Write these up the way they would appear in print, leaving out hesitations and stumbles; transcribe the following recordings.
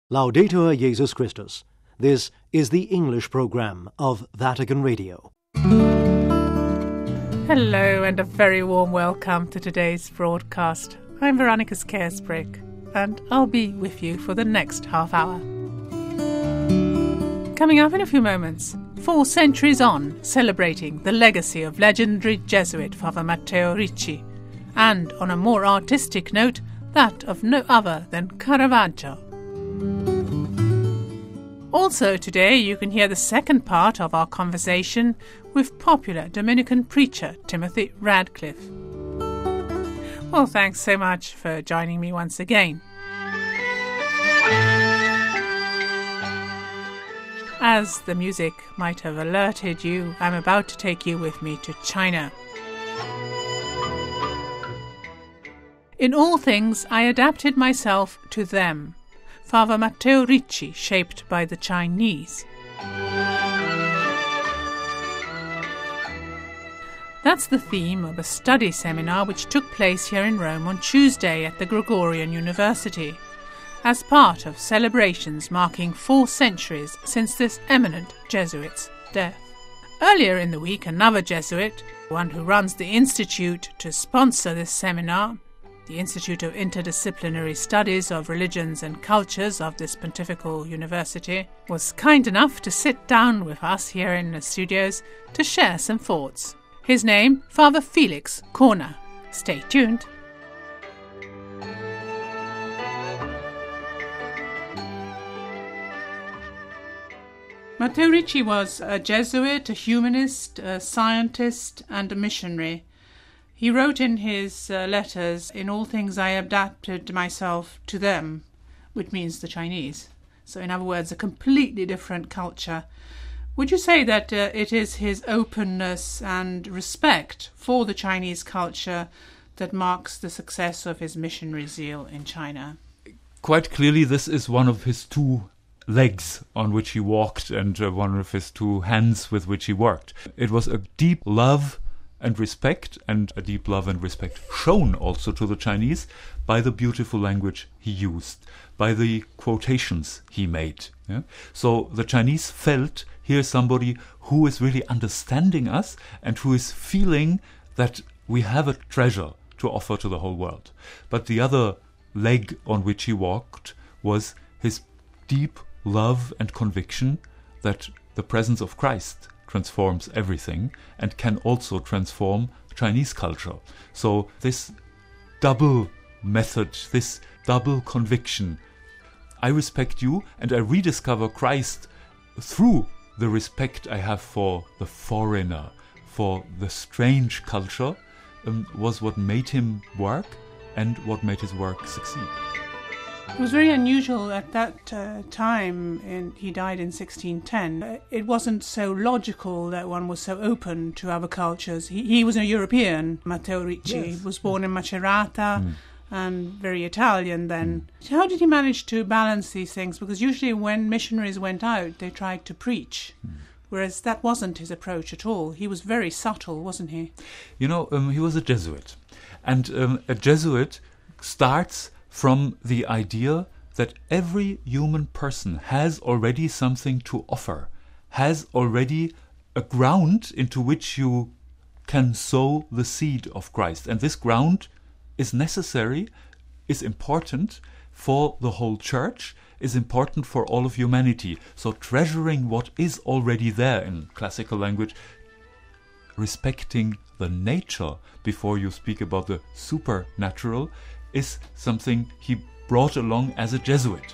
Laudetur Jesus Christus. This is the English program of Vatican Radio. Hello and a very warm welcome to today's broadcast. I'm Veronica Scaresbrick and I'll be with you for the next half hour. Coming up in a few moments, 4 centuries on, celebrating the legacy of legendary Jesuit Father Matteo Ricci, and on a more artistic note, that of no other than Caravaggio. Also today you can hear the second part of our conversation with popular Dominican preacher Timothy Radcliffe. Well, thanks so much for joining me once again. As the music might have alerted you, I'm about to take you with me to China. In all things I adapted myself to them. Father Matteo Ricci, shaped by the Chinese. That's the theme of a study seminar which took place here in Rome on Tuesday at the Gregorian University, as part of celebrations marking 4 centuries since this eminent Jesuit's death. Earlier in the week, another Jesuit, one who runs the institute to sponsor this seminar, the Institute of Interdisciplinary Studies of Religions and Cultures of this pontifical university, was kind enough to sit down with us here in the studios to share some thoughts. His name, Father Felix Corner. Stay tuned. Matteo Ricci was a Jesuit, a humanist, a scientist and a missionary. He wrote in his letters, "In all things I adapted myself to them," which means the Chinese. So in other words, a completely different culture. Would you say that it is his openness and respect for the Chinese culture that marks the success of his missionary zeal in China? Quite clearly, this is one of his 2 legs on which he walked and one of his 2 hands with which he worked. It was a deep love and respect, and a deep love and respect shown also to the Chinese by the beautiful language he used, by the quotations he made. Yeah? So the Chinese felt, here's somebody who is really understanding us and who is feeling that we have a treasure to offer to the whole world. But the other leg on which he walked was his deep love and conviction that the presence of Christ transforms everything and can also transform Chinese culture. So this double method, this double conviction, I respect you and I rediscover Christ through the respect I have for the foreigner, for the strange culture, was what made him work and what made his work succeed. It was very unusual at that time. He died in 1610. It wasn't so logical that one was so open to other cultures. He was a European, Matteo Ricci. Yes. Was born in Macerata and very Italian then. How did he manage to balance these things? Because usually when missionaries went out, they tried to preach, whereas that wasn't his approach at all. He was very subtle, wasn't he? You know, he was a Jesuit. And a Jesuit starts from the idea that every human person has already something to offer, has already a ground into which you can sow the seed of Christ. And this ground is necessary, is important for the whole church, is important for all of humanity. So treasuring what is already there, in classical language, respecting the nature before you speak about the supernatural, is something he brought along as a Jesuit.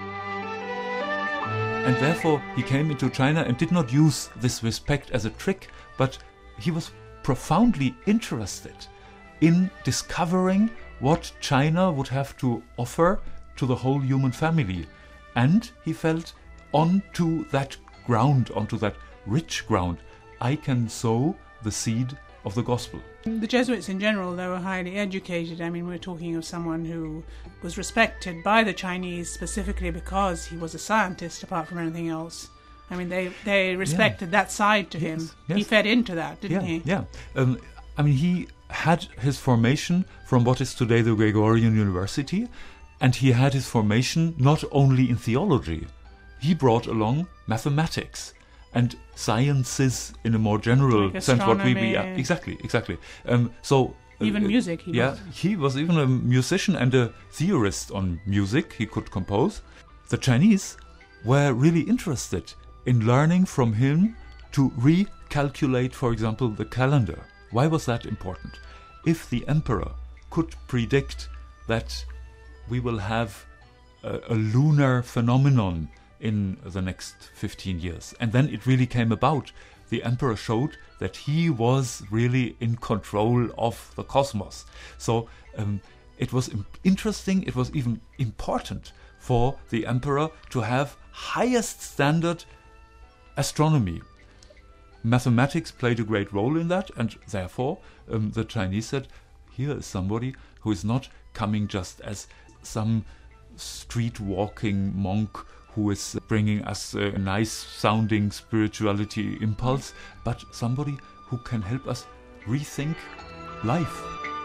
And therefore he came into China and did not use this respect as a trick, but he was profoundly interested in discovering what China would have to offer to the whole human family. And he felt onto that ground, onto that rich ground, I can sow the seed of the gospel. The Jesuits in general, they were highly educated. I mean, we're talking of someone who was respected by the Chinese specifically because he was a scientist apart from anything else. I mean, they respected that side to him. Yes. He fed into that, didn't he? Yeah. I mean, he had his formation from what is today the Gregorian University, And he had his formation not only in theology. He brought along mathematics and sciences in a more general like sense. astronomy. Exactly. Even music. He was even a musician and a theorist on music. He could compose. The Chinese were really interested in learning from him to recalculate, for example, the calendar. Why was that important? If the emperor could predict that we will have a lunar phenomenon in the next 15 years, and then it really came about, the emperor showed that he was really in control of the cosmos. So it was interesting, it was even important for the emperor to have highest standard astronomy. Mathematics played a great role in that, and therefore the Chinese said, here is somebody who is not coming just as some street-walking monk who is bringing us a nice-sounding spirituality impulse, but somebody who can help us rethink life.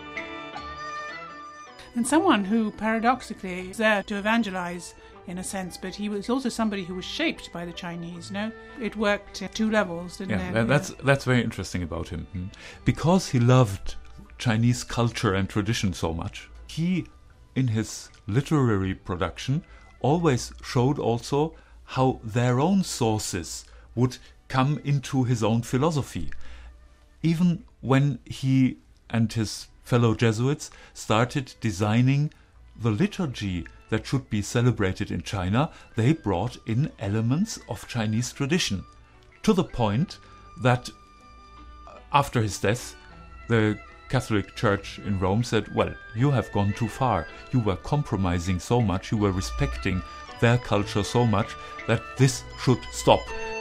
And someone who paradoxically is there to evangelize in a sense, but he was also somebody who was shaped by the Chinese, no? It worked at two levels, didn't it? That's very interesting about him. Because he loved Chinese culture and tradition so much, he, in his literary production, always showed also how their own sources would come into his own philosophy. Even when he and his fellow Jesuits started designing the liturgy that should be celebrated in China, they brought in elements of Chinese tradition, to the point that after his death, the Catholic Church in Rome said, well, you have gone too far. You were compromising so much, you were respecting their culture so much that this should stop.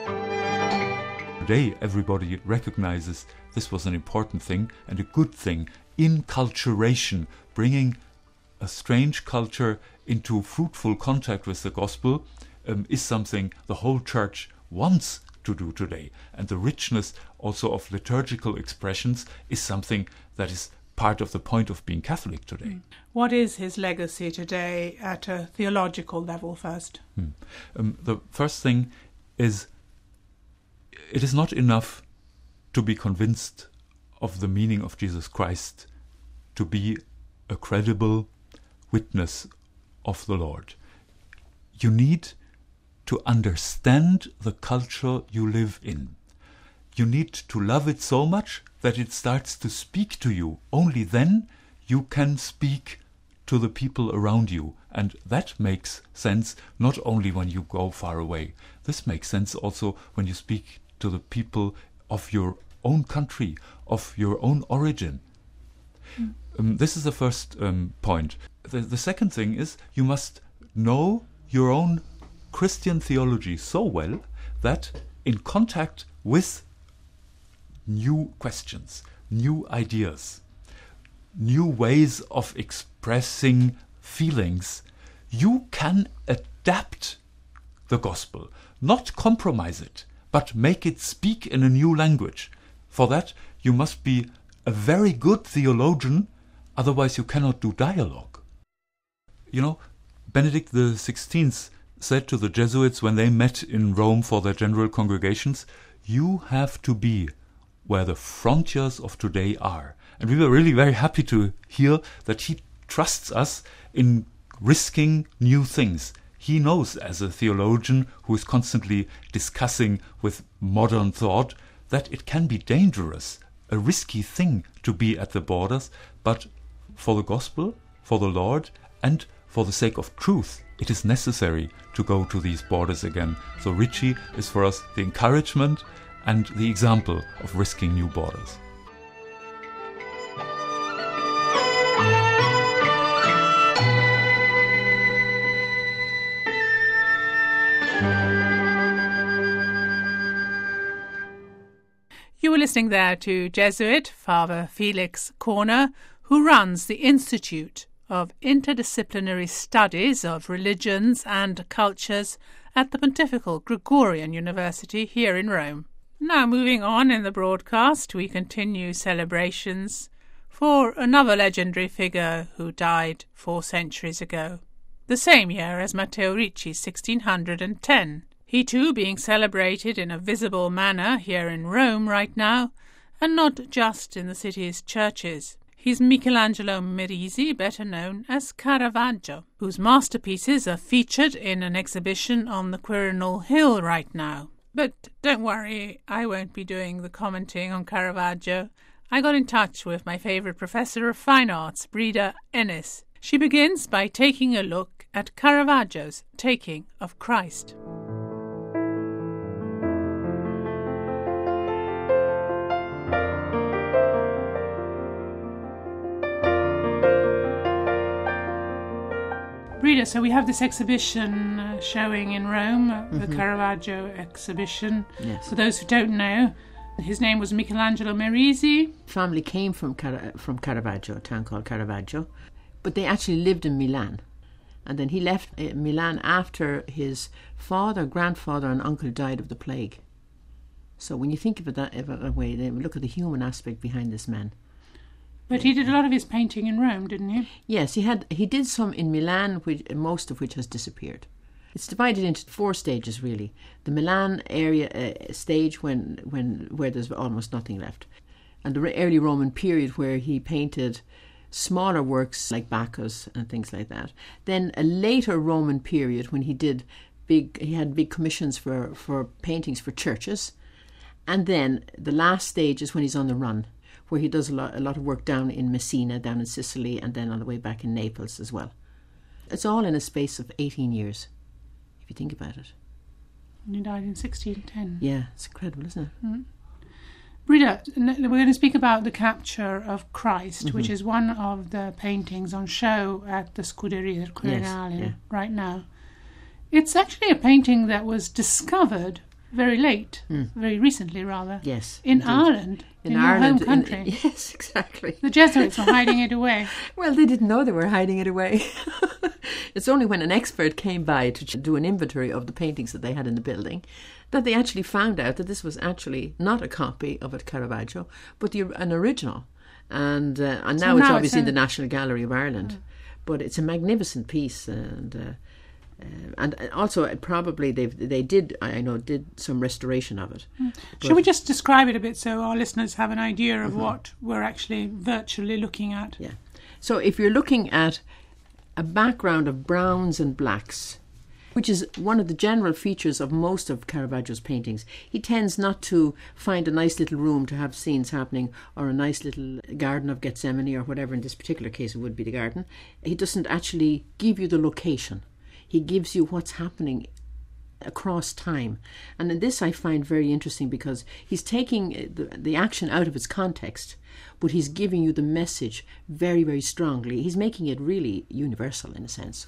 Today, everybody recognizes this was an important thing and a good thing. Inculturation, bringing a strange culture into fruitful contact with the gospel, is something the whole church wants to do today. And the richness also of liturgical expressions is something that is part of the point of being Catholic today. What is his legacy today at a theological level first? The first thing is, it is not enough to be convinced of the meaning of Jesus Christ to be a credible witness of the Lord. You need to understand the culture you live in. You need to love it so much that it starts to speak to you. Only then you can speak to the people around you. And that makes sense not only when you go far away. This makes sense also when you speak to the people of your own country, of your own origin. This is the first point. The second thing is, you must know your own Christian theology so well that in contact with new questions, new ideas, new ways of expressing feelings, you can adapt the gospel, not compromise it, but make it speak in a new language. For that, you must be a very good theologian, otherwise you cannot do dialogue. You know, Benedict XVI said to the Jesuits when they met in Rome for their general congregations, you have to be where the frontiers of today are. And we were really very happy to hear that he trusts us in risking new things. He knows, as a theologian who is constantly discussing with modern thought, that it can be dangerous, a risky thing to be at the borders, but for the gospel, for the Lord, and for the sake of truth, it is necessary to go to these borders again. So Ricci is for us the encouragement and the example of risking new borders. You were listening there to Jesuit Father Felix Corner, who runs the Institute of Interdisciplinary Studies of Religions and Cultures at the Pontifical Gregorian University here in Rome. Now, moving on in the broadcast, we continue celebrations for another legendary figure who died 4 centuries ago. the same year as Matteo Ricci's 1610, he too being celebrated in a visible manner here in Rome right now, and not just in the city's churches. He's Michelangelo Merisi, better known as Caravaggio, whose masterpieces are featured in an exhibition on the Quirinal Hill right now. But don't worry, I won't be doing the commenting on Caravaggio. I got in touch with my favourite professor of fine arts, Breda Ennis. She begins by taking a look at Caravaggio's Taking of Christ. Breda, so we have this exhibition showing in Rome, the Caravaggio exhibition. Yes. For those who don't know, his name was Michelangelo Merisi. Family came from Caravaggio, a town called Caravaggio, but they actually lived in Milan. And then he left Milan after his father, grandfather and uncle died of the plague. So when you think of it that way, then look at the human aspect behind this man. But he did a lot of his painting in Rome, didn't he? Yes, he did some in Milan, most of which has disappeared. It's divided into 4 stages, really. The Milan area stage where there's almost nothing left. And the early Roman period where he painted smaller works like Bacchus and things like that. Then a later Roman period when he had big commissions for paintings for churches. And then the last stage is when he's on the run, where he does a lot of work down in Messina, down in Sicily, and then on the way back in Naples as well. It's all in a space of 18 years, if you think about it. And he died in 1610. Yeah, it's incredible, isn't it? Mm. Breda, we're going to speak about the Capture of Christ, which is one of the paintings on show at the Scuderia Quirinale right now. It's actually a painting that was discovered very late, very recently rather. Yes, in indeed. Ireland, in Ireland, your home country. Yes, exactly. The Jesuits were hiding it away. Well, they didn't know they were hiding it away. It's only when an expert came by to do an inventory of the paintings that they had in the building that they actually found out that this was actually not a copy of a Caravaggio, but an original. And now it's obviously in the National Gallery of Ireland. But it's a magnificent piece, and also probably they did some restoration of it. Shall we just describe it a bit so our listeners have an idea of what we're actually virtually looking at? Yeah. So if you're looking at a background of browns and blacks, which is one of the general features of most of Caravaggio's paintings, he tends not to find a nice little room to have scenes happening or a nice little garden of Gethsemane or whatever. In this particular case it would be the garden. He doesn't actually give you the location. He gives you what's happening across time. And in this I find very interesting because he's taking the action out of its context, but he's giving you the message very, very strongly. He's making it really universal in a sense.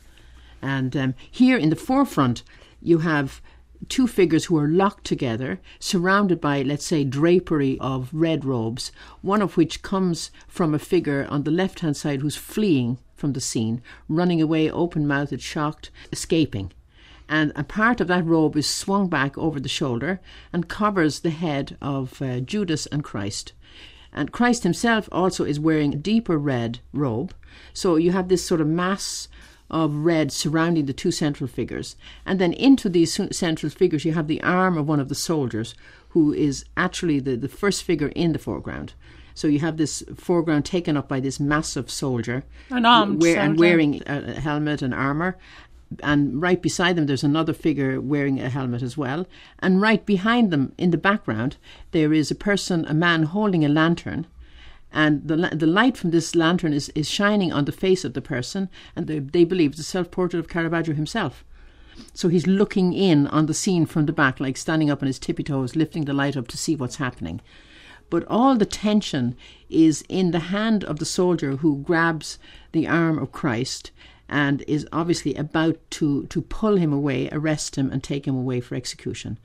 And here in the forefront you have 2 figures who are locked together, surrounded by, let's say, drapery of red robes, one of which comes from a figure on the left-hand side who's fleeing from the scene, running away, open-mouthed, shocked, escaping. And a part of that robe is swung back over the shoulder and covers the head of Judas and Christ. And Christ himself also is wearing a deeper red robe. So you have this sort of mass of red surrounding the 2 central figures. And then into these central figures you have the arm of one of the soldiers, who is actually the first figure in the foreground. So you have this foreground taken up by this massive soldier, an armed soldier, and wearing a helmet and armour. And right beside them there's another figure wearing a helmet as well. And right behind them in the background there is a man holding a lantern. And the light from this lantern is shining on the face of the person, and they believe it's a self-portrait of Caravaggio himself. So he's looking in on the scene from the back, like standing up on his tippy toes, lifting the light up to see what's happening. But all the tension is in the hand of the soldier who grabs the arm of Christ and is obviously about to pull him away, arrest him and take him away for execution.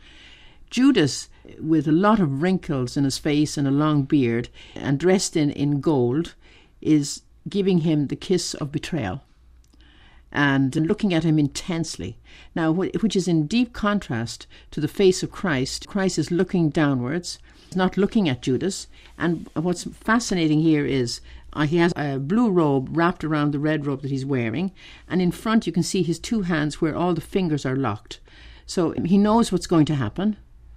Judas, with a lot of wrinkles in his face and a long beard and dressed in gold, is giving him the kiss of betrayal and looking at him intensely. Now, which is in deep contrast to the face of Christ. Christ is looking downwards, not looking at Judas. And what's fascinating here is He has a blue robe wrapped around the red robe that he's wearing, and in front you can see his two hands where all the fingers are locked. So he knows what's going to happen.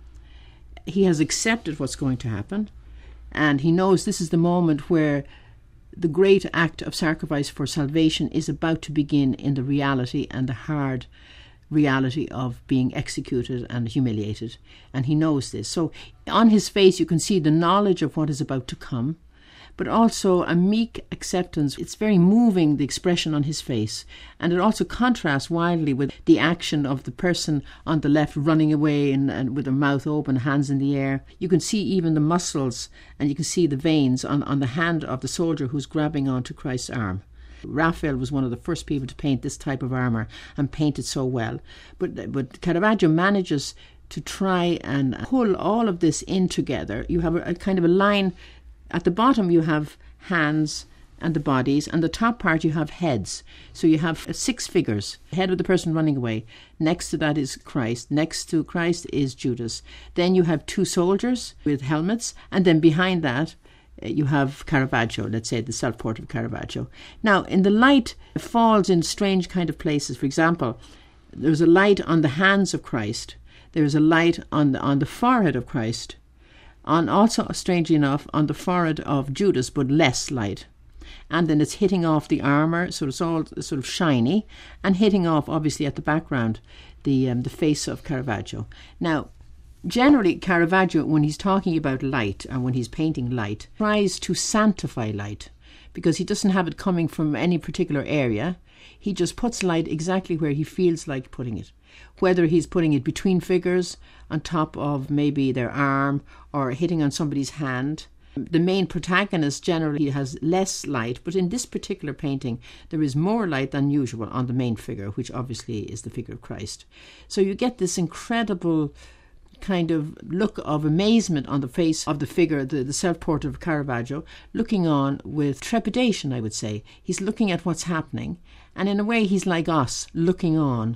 He has accepted what's going to happen, and he knows this is the moment where the great act of sacrifice for salvation is about to begin in the reality and the hard reality of being executed and humiliated. And he knows this. So on his face you can see the knowledge of what is about to come, but also a meek acceptance. It's very moving, the expression on his face. And it also contrasts wildly with the action of the person on the left running away and with their mouth open, hands in the air. You can see even the muscles and you can see the veins on the hand of the soldier who's grabbing onto Christ's arm. Raphael was one of the first people to paint this type of armour and paint it so well. But Caravaggio manages to try and pull all of this in together. You have a kind of a line. At the bottom you have hands and the bodies, and the top part you have heads. So you have 6 figures. The head of the person running away. Next to that is Christ. Next to Christ is Judas. Then you have 2 soldiers with helmets, and then behind that you have Caravaggio, let's say the self-portrait of Caravaggio. Now, in the light, it falls in strange kind of places. For example, there's a light on the hands of Christ. There's a light on the forehead of Christ. On also, strangely enough, on the forehead of Judas, but less light. And then it's hitting off the armour, so it's all sort of shiny, and hitting off, obviously, at the background, the face of Caravaggio. Now, generally, Caravaggio, when he's talking about light, and when he's painting light, tries to sanctify light, because he doesn't have it coming from any particular area. He just puts light exactly where he feels like putting it. Whether he's putting it between figures, on top of maybe their arm, or hitting on somebody's hand. The main protagonist generally has less light, but in this particular painting there is more light than usual on the main figure, which obviously is the figure of Christ. So you get this incredible kind of look of amazement on the face of the figure, the self-portrait of Caravaggio, looking on with trepidation, I would say. He's looking at what's happening, and in a way he's like us, looking on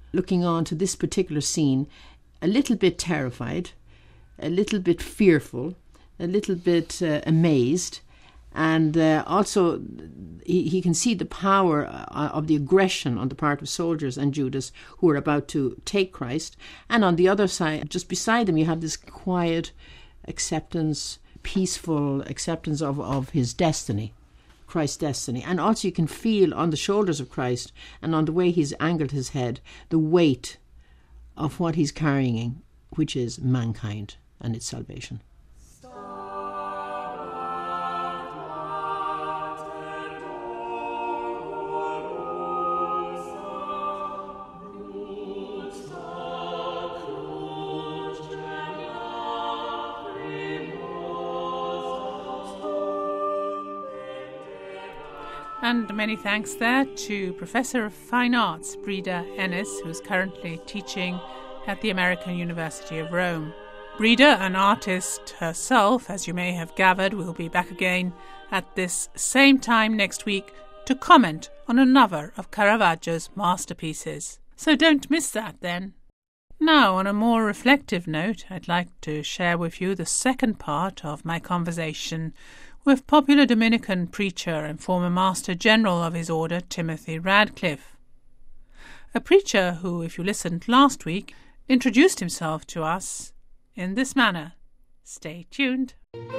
to this particular scene, a little bit terrified, a little bit fearful, a little bit amazed, and also he can see the power of the aggression on the part of soldiers and Judas who are about to take Christ. And on the other side, just beside them, you have this quiet acceptance, peaceful acceptance of his destiny, Christ's destiny. And also you can feel on the shoulders of Christ and on the way he's angled his head the weight of what he's carrying, which is mankind and its salvation. And many thanks there to Professor of Fine Arts Breda Ennis, who's currently teaching at the American University of Rome. Breda, an artist herself, as you may have gathered, will be back again at this same time next week to comment on another of Caravaggio's masterpieces. So don't miss that then. Now, on a more reflective note, I'd like to share with you the second part of my conversation with popular Dominican preacher and former Master General of his order, Timothy Radcliffe. A preacher who, if you listened last week, introduced himself to us in this manner. Stay tuned.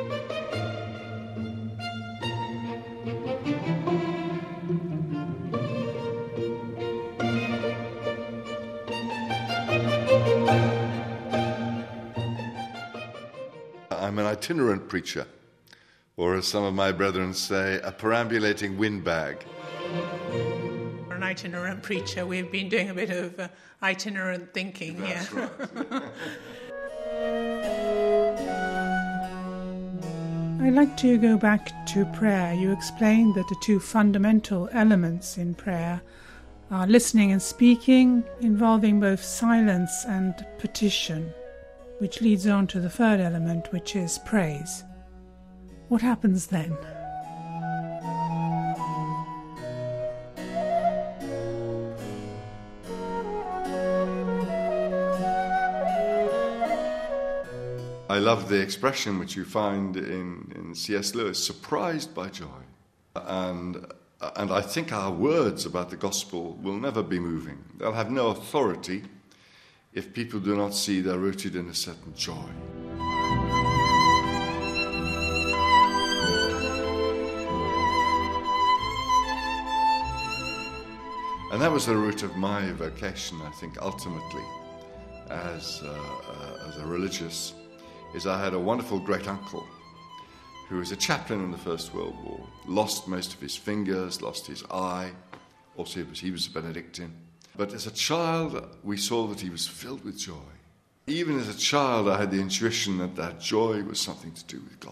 I'm an itinerant preacher, or as some of my brethren say, a perambulating windbag. An itinerant preacher. We've been doing a bit of itinerant thinking. That's yeah. right. I'd like to go back to prayer. You explained that the two fundamental elements in prayer are listening and speaking, involving both silence and petition, which leads on to the third element, which is praise. What happens then? I love the expression which you find in C.S. Lewis, surprised by joy. And I think our words about the gospel will never be moving. They'll have no authority if people do not see they're rooted in a certain joy. And that was the root of my vocation, I think, ultimately, as a religious, is I had a wonderful great-uncle who was a chaplain in the First World War, lost most of his fingers, lost his eye, also he was a Benedictine. But as a child, we saw that he was filled with joy. Even as a child, I had the intuition that that joy was something to do with God.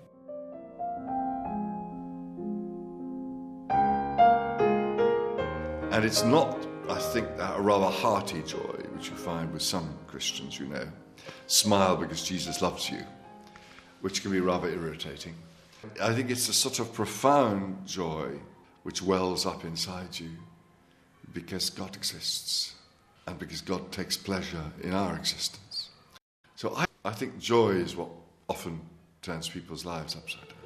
And it's not, I think, a rather hearty joy, which you find with some Christians, you know. Smile because Jesus loves you, which can be rather irritating. I think it's a sort of profound joy which wells up inside you because God exists and because God takes pleasure in our existence. So I think joy is what often turns people's lives upside down.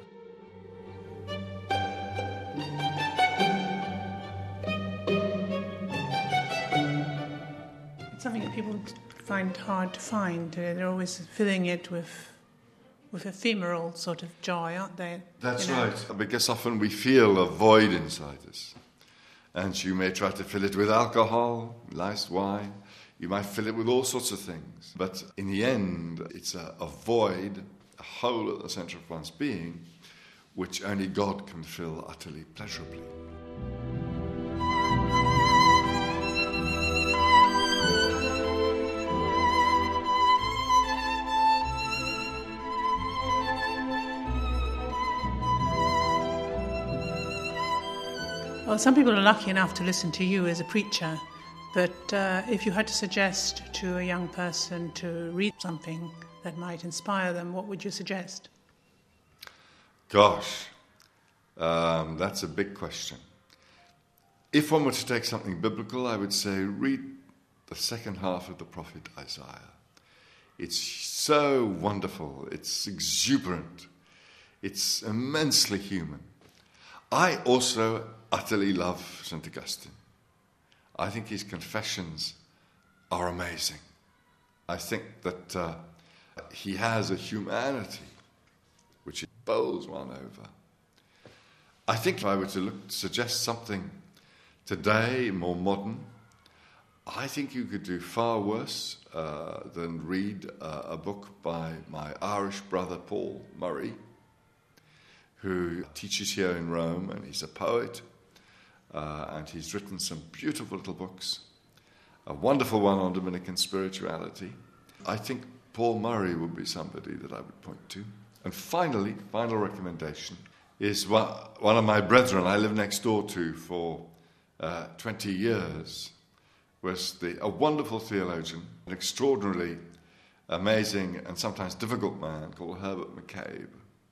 Something that people find hard to find. They're always filling it with ephemeral sort of joy, aren't they? That's right, because often we feel a void inside us. And you may try to fill it with alcohol, nice wine. You might fill it with all sorts of things. But in the end, it's a void, a hole at the centre of one's being, which only God can fill utterly pleasurably. Well, some people are lucky enough to listen to you as a preacher, but if you had to suggest to a young person to read something that might inspire them, what would you suggest? Gosh, that's a big question. If one were to take something biblical, I would say read the second half of the prophet Isaiah. It's so wonderful, it's exuberant, it's immensely human. I also utterly love St. Augustine. I think his confessions are amazing. I think that he has a humanity which bowls one over. I think if I were to suggest something today, more modern, I think you could do far worse than read a book by my Irish brother Paul Murray, who teaches here in Rome, and he's a poet, and he's written some beautiful little books, a wonderful one on Dominican spirituality. I think Paul Murray would be somebody that I would point to. And finally, final recommendation, is one of my brethren I lived next door to for 20 years, was a wonderful theologian, an extraordinarily amazing and sometimes difficult man called Herbert McCabe.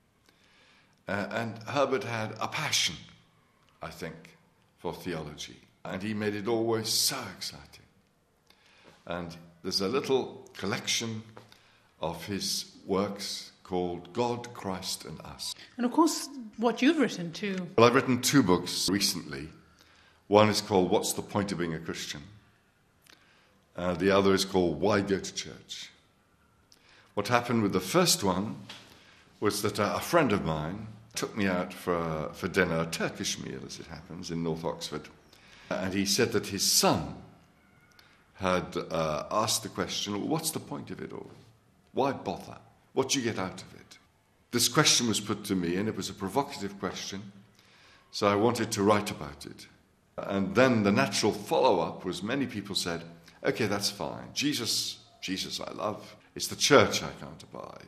And Herbert had a passion, I think, for theology. And he made it always so exciting. And there's a little collection of his works called God, Christ and Us. And of course, what you've written too. Well, I've written 2 books recently. One is called What's the Point of Being a Christian? The other is called Why Go to Church? What happened with the first one was that a friend of mine took me out for dinner, a Turkish meal as it happens, in North Oxford. And he said that his son had asked the question, well, what's the point of it all? Why bother? What do you get out of it? This question was put to me, and it was a provocative question, so I wanted to write about it. And then the natural follow-up was many people said, okay, that's fine. Jesus I love. It's the church I can't abide.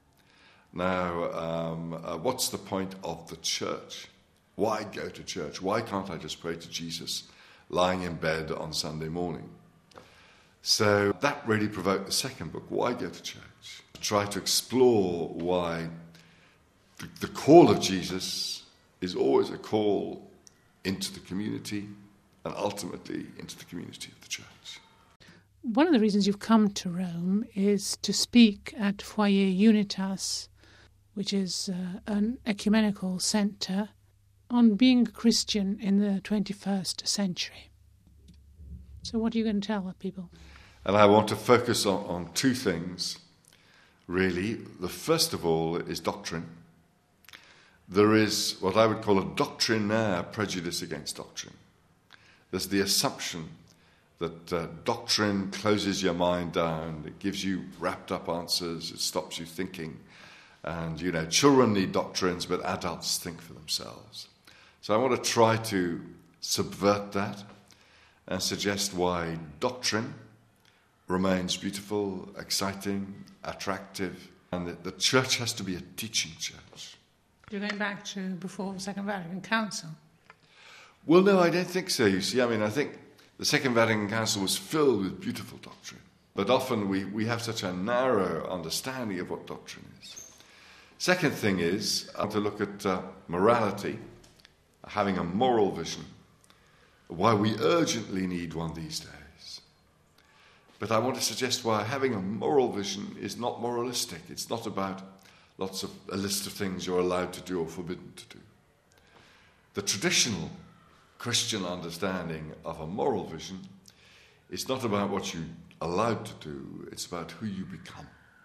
Now, what's the point of the church? Why go to church? Why can't I just pray to Jesus lying in bed on Sunday morning? So that really provoked the second book, Why Go to Church? To try to explore why the call of Jesus is always a call into the community and ultimately into the community of the church. One of the reasons you've come to Rome is to speak at Foyer Unitas, which is an ecumenical centre on being a Christian in the 21st century. So what are you going to tell people? And I want to focus on two things, really. The first of all is doctrine. There is what I would call a doctrinaire prejudice against doctrine. There's the assumption that doctrine closes your mind down, it gives you wrapped up answers, it stops you thinking. And, children need doctrines, but adults think for themselves. So I want to try to subvert that and suggest why doctrine remains beautiful, exciting, attractive, and that the church has to be a teaching church. You're going back to before the Second Vatican Council? Well, no, I don't think so, you see. I think the Second Vatican Council was filled with beautiful doctrine, but often we have such a narrow understanding of what doctrine is. Second thing is to look at morality, having a moral vision, why we urgently need one these days. But I want to suggest why having a moral vision is not moralistic. It's not about a list of things you're allowed to do or forbidden to do. The traditional Christian understanding of a moral vision is not about what you're allowed to do, it's about who you become.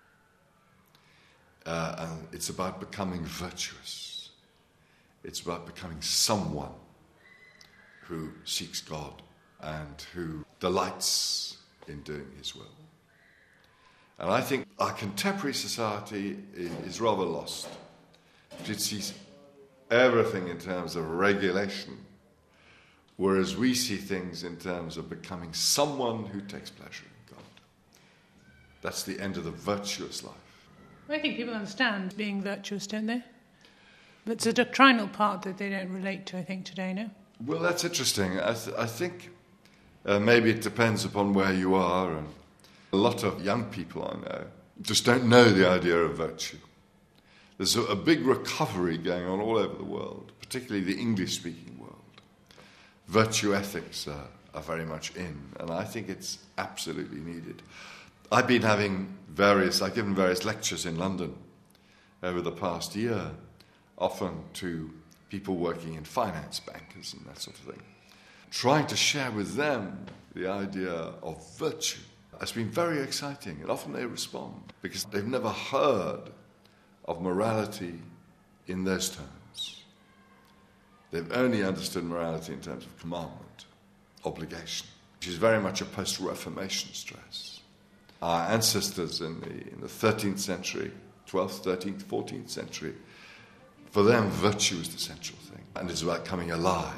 And it's about becoming virtuous. It's about becoming someone who seeks God and who delights in doing his will. And I think our contemporary society is rather lost. It sees everything in terms of regulation, whereas we see things in terms of becoming someone who takes pleasure in God. That's the end of the virtuous life. I think people understand being virtuous, don't they? But it's a doctrinal part that they don't relate to, I think, today, no? Well, that's interesting. I think maybe it depends upon where you are. And a lot of young people I know just don't know the idea of virtue. There's a big recovery going on all over the world, particularly the English-speaking world. Virtue ethics are very much in, and I think it's absolutely needed. I've given various lectures in London over the past year, often to people working in finance, bankers and that sort of thing, trying to share with them the idea of virtue. It's been very exciting, and often they respond because they've never heard of morality in those terms. They've only understood morality in terms of commandment, obligation, which is very much a post-Reformation stress. Our ancestors in the 13th century, 12th, 13th, 14th century, for them, virtue is the central thing, and it's about coming alive.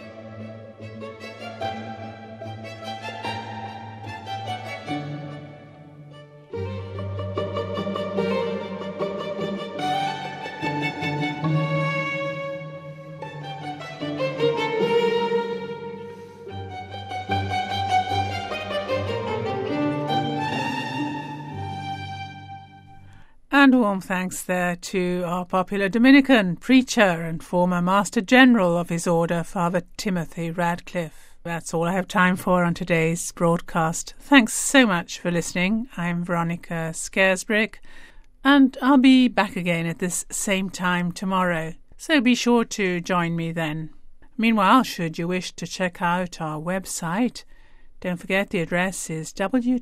And warm thanks there to our popular Dominican preacher and former Master General of his order, Father Timothy Radcliffe. That's all I have time for on today's broadcast. Thanks so much for listening. I'm Veronica Scaresbrick, and I'll be back again at this same time tomorrow, so be sure to join me then. Meanwhile, should you wish to check out our website, don't forget the address is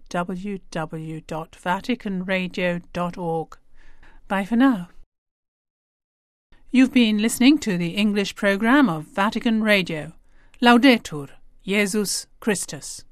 www.vaticanradio.org. Bye for now. You've been listening to the English programme of Vatican Radio. Laudetur Jesus Christus.